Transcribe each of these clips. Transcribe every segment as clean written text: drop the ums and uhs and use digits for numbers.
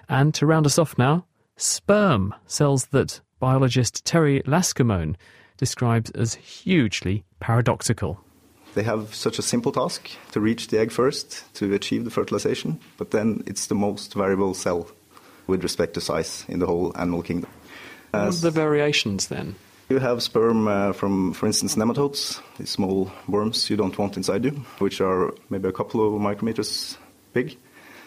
And to round us off now, sperm, cells that biologist Terry Lascamone describes as hugely paradoxical. They have such a simple task to reach the egg first, to achieve the fertilization, but then it's the most variable cell with respect to size in the whole animal kingdom. What are the variations then? You have sperm from, for instance, nematodes, these small worms you don't want inside you, which are maybe a couple of micrometers big,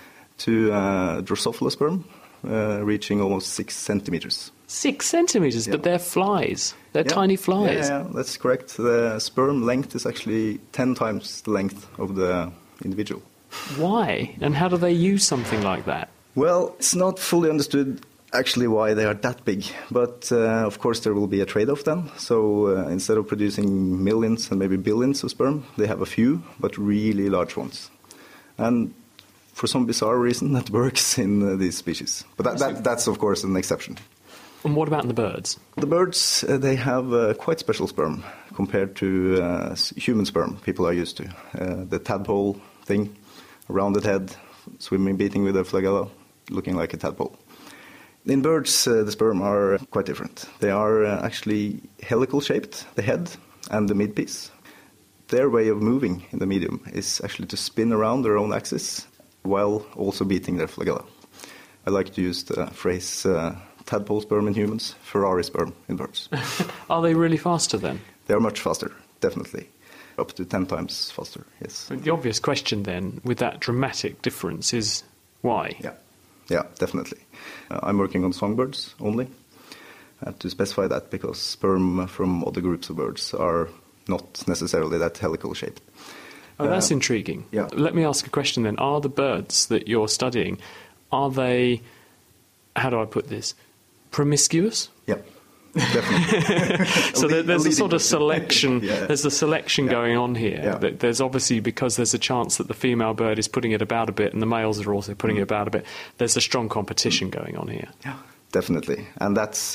to Drosophila sperm, reaching almost 6 centimeters. 6 centimetres, Yeah. but they're flies. They're tiny flies. Yeah, that's correct. The sperm length is actually 10 times the length of the individual. Why? And how do they use something like that? Well, it's not fully understood actually why they are that big, but of course there will be a trade-off then. So instead of producing millions and maybe billions of sperm, they have a few, but really large ones. And for some bizarre reason, that works in these species. But that's of course an exception. And what about in the birds? The birds, they have quite special sperm compared to human sperm people are used to. The tadpole thing, a rounded head, swimming, beating with a flagella, looking like a tadpole. In birds, the sperm are quite different. They are actually helical-shaped, the head and the midpiece. Their way of moving in the medium is actually to spin around their own axis while also beating their flagella. I like to use the phrase tadpole sperm in humans, Ferrari sperm in birds. Are they really faster then? They are much faster, definitely. Up to 10 times faster, yes. The obvious question then, with that dramatic difference, is why? Yeah, definitely. I'm working on songbirds only. I have to specify that because sperm from other groups of birds are not necessarily that helical shaped. Oh, that's intriguing. Yeah. Let me ask a question then. Are the birds that you're studying, are they, how do I put this, promiscuous? Yeah, definitely. So there's a sort of selection. Yeah. There's a selection going on here. Yeah. There's obviously, because there's a chance that the female bird is putting it about a bit and the males are also putting it about a bit, there's a strong competition going on here. Yeah, definitely. And that's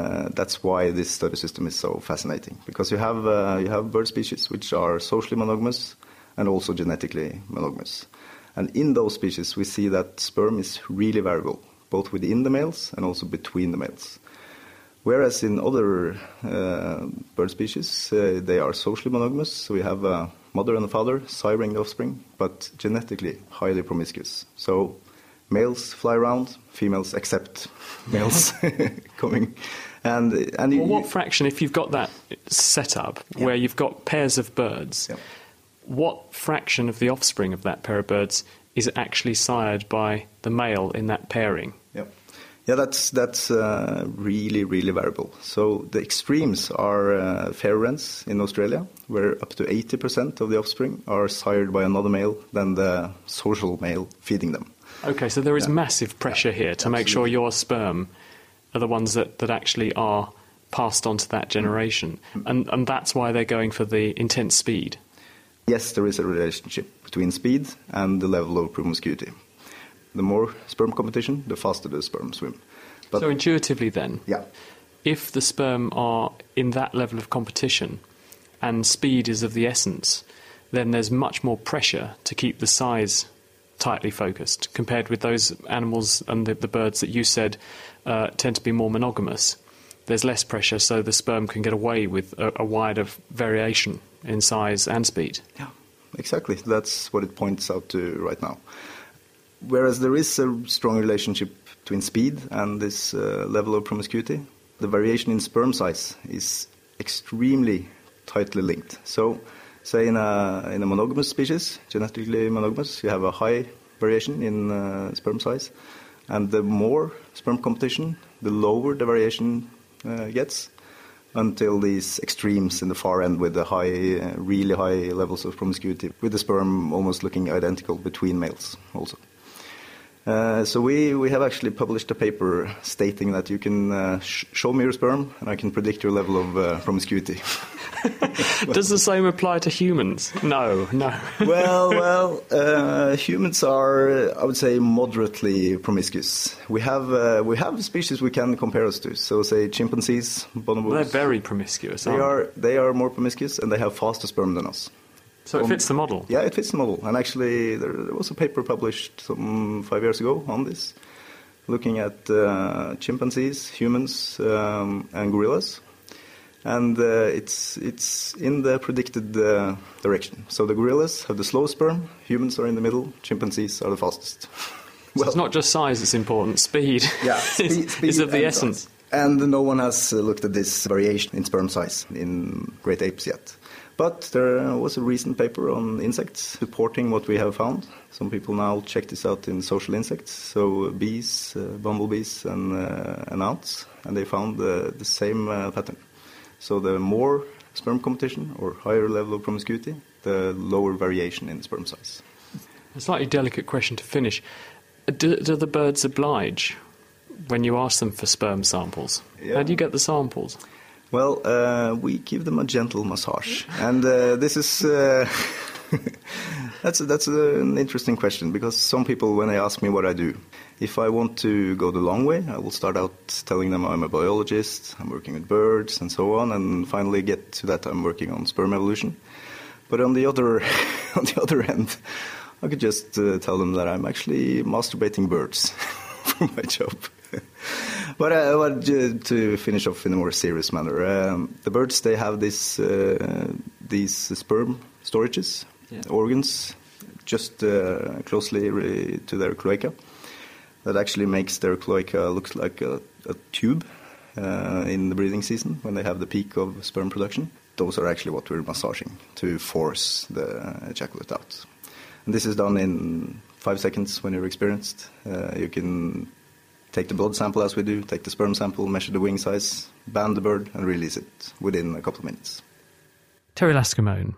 why this study system is so fascinating, because you have bird species which are socially monogamous and also genetically monogamous. And in those species we see that sperm is really variable, both within the males and also between the males. Whereas in other bird species, they are socially monogamous, so we have a mother and a father siring the offspring, but genetically highly promiscuous. So males fly around, females accept males coming. And what fraction, if you've got that set up where you've got pairs of birds, what fraction of the offspring of that pair of birds is actually sired by the male in that pairing? Yeah, that's really, really variable. So the extremes are fair wrens in Australia, where up to 80% of the offspring are sired by another male than the social male feeding them. Okay, so there is massive pressure here to make sure your sperm are the ones that actually are passed on to that generation. And that's why they're going for the intense speed. Yes, there is a relationship between speed and the level of promiscuity. The more sperm competition, the faster the sperm swim. So intuitively then, if the sperm are in that level of competition and speed is of the essence, then there's much more pressure to keep the size tightly focused compared with those animals and the birds that you said tend to be more monogamous. There's less pressure, so the sperm can get away with a wider variation in size and speed. Yeah, exactly. That's what it points out to right now. Whereas there is a strong relationship between speed and this level of promiscuity, the variation in sperm size is extremely tightly linked. So, say in a monogamous species, genetically monogamous, you have a high variation in sperm size, and the more sperm competition, the lower the variation gets, until these extremes in the far end with the high, really high levels of promiscuity, with the sperm almost looking identical between males also. So we have actually published a paper stating that you can show me your sperm and I can predict your level of promiscuity. Does the same apply to humans? No. Well, humans are, I would say, moderately promiscuous. We have species we can compare us to. So, say chimpanzees, bonobos. They're very promiscuous. They are more promiscuous and they have faster sperm than us. So it fits the model? Yeah, it fits the model. And actually, there was a paper published some 5 years ago on this, looking at chimpanzees, humans, and gorillas. And it's in the predicted direction. So the gorillas have the slow sperm, humans are in the middle, chimpanzees are the fastest. So it's not just size that's important, speed, speed is of the essence. Size. And no one has looked at this variation in sperm size in great apes yet. But there was a recent paper on insects supporting what we have found. Some people now check this out in social insects, so bees, bumblebees and ants, and they found the same pattern. So the more sperm competition or higher level of promiscuity, the lower variation in sperm size. A slightly delicate question to finish. Do the birds oblige when you ask them for sperm samples? Yeah. How do you get the samples? Well, we give them a gentle massage, and this is that's an interesting question, because some people, when they ask me what I do, if I want to go the long way, I will start out telling them I'm a biologist, I'm working with birds, and so on, and finally get to that I'm working on sperm evolution. But on the other end, I could just tell them that I'm actually masturbating birds for my job. But to finish off in a more serious manner, the birds, they have these sperm storages, organs, just closely to their cloaca. That actually makes their cloaca look like a tube in the breeding season when they have the peak of sperm production. Those are actually what we're massaging to force the ejaculate out. And this is done in 5 seconds when you're experienced. You can take the blood sample as we do, take the sperm sample, measure the wing size, band the bird, and release it within a couple of minutes. Terry Lascamone,